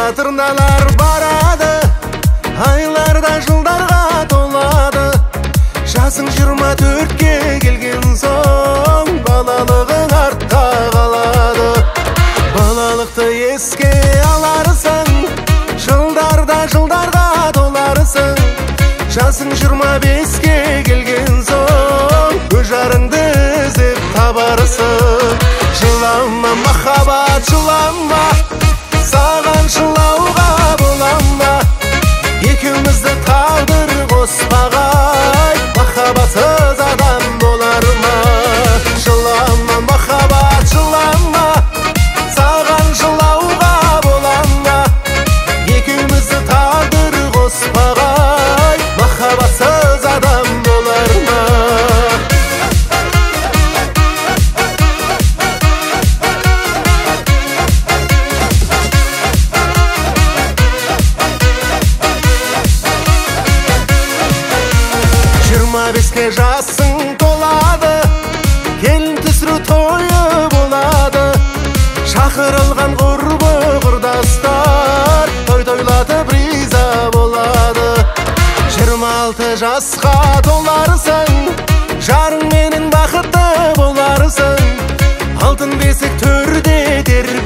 тырналар барады, айларда жылдарға толады. Жасың 24-ке келген соң, балалығың артқа қалады. Балалықты еске аларсың, жылдарға толарсың. Жасың 25-ке келген соң, өз жарыңды іздеп табарсың. Жылама махаббат, жылама, саған жылауға болама. Екеумізді тағдыр қоспағай, махаббатсыз адам болар ма? Жылама махаббат, жылама, саған жылауға болама. Екеумізді тағдыр қоспағай, махаббатсыз адам болар ма? Беске жасың толады, келін түсіру тойы болады. Шақырылған құрбы құрдастар, тойлатып риза болады. 26 жасқа толарсың, жарың менің бақытты боларсың. Алтын бесік төрде тербеледі.